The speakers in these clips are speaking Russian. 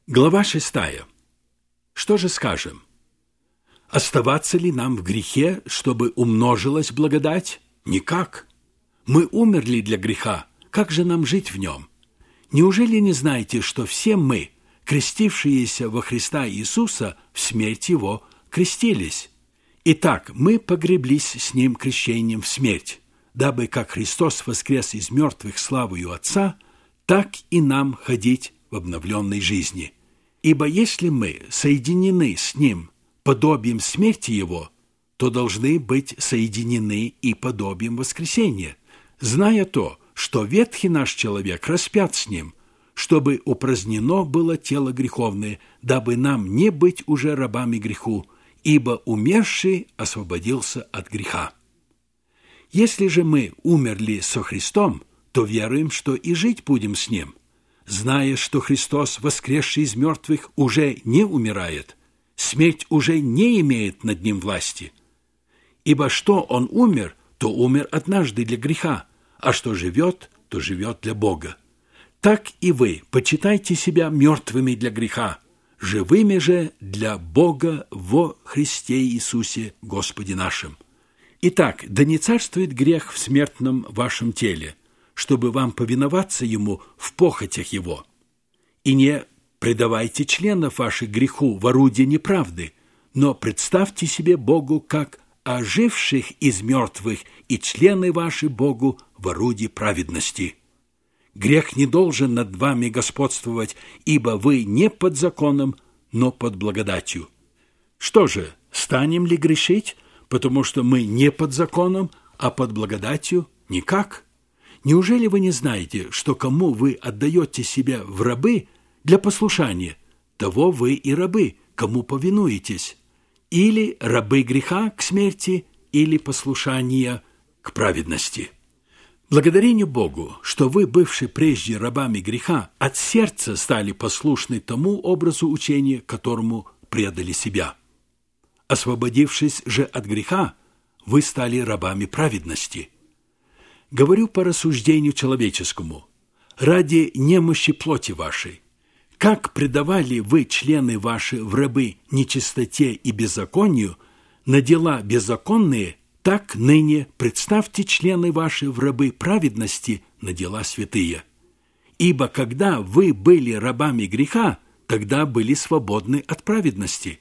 Глава 6. Что же скажем? Оставаться ли нам в грехе, чтобы умножилась благодать? Никак. Мы умерли для греха. Как же нам жить в нем? Неужели не знаете, что все мы, крестившиеся во Христа Иисуса, в смерть Его крестились? Итак, мы погреблись с Ним крещением в смерть, дабы как Христос воскрес из мертвых славою Отца, так и нам ходить в обновленной жизни. Ибо если мы соединены с Ним подобием смерти Его, то должны быть соединены и подобием воскресения, зная то, что ветхий наш человек распят с Ним, чтобы упразднено было тело греховное, дабы нам не быть уже рабами греху, ибо умерший освободился от греха. Если же мы умерли со Христом, то веруем, что и жить будем с Ним, зная, что Христос, воскресший из мертвых, уже не умирает, смерть уже не имеет над Ним власти. Ибо что Он умер, то умер однажды для греха, а что живет, то живет для Бога. Так и вы почитайте себя мертвыми для греха, живыми же для Бога во Христе Иисусе Господе нашим. Итак, да не царствует грех в смертном вашем теле, чтобы вам повиноваться Ему в похотях Его. И не предавайте членов ваших греху в орудие неправды, но представьте себе Богу как оживших из мертвых, и члены ваши Богу в орудие праведности. Грех не должен над вами господствовать, ибо вы не под законом, но под благодатью. Что же, станем ли грешить, потому что мы не под законом, а под благодатью? Никак. Неужели вы не знаете, что кому вы отдаете себя в рабы для послушания, того вы и рабы, кому повинуетесь, или рабы греха к смерти, или послушания к праведности? Благодарение Богу, что вы, бывшие прежде рабами греха, от сердца стали послушны тому образу учения, которому предали себя. Освободившись же от греха, вы стали рабами праведности. Говорю по рассуждению человеческому, ради немощи плоти вашей. Как предавали вы члены ваши в рабы нечистоте и беззаконию, на дела беззаконные, так ныне представьте члены ваши в рабы праведности на дела святые. Ибо когда вы были рабами греха, тогда были свободны от праведности.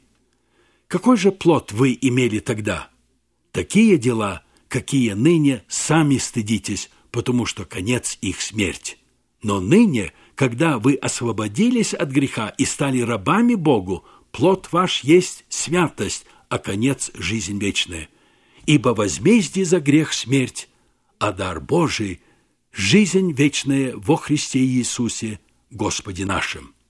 Какой же плод вы имели тогда? Такие дела, какие ныне сами стыдитесь, потому что конец их смерть. Но ныне, когда вы освободились от греха и стали рабами Богу, плод ваш есть святость, а конец – жизнь вечная. Ибо возмездие за грех – смерть, а дар Божий – жизнь вечная во Христе Иисусе, Господе нашим.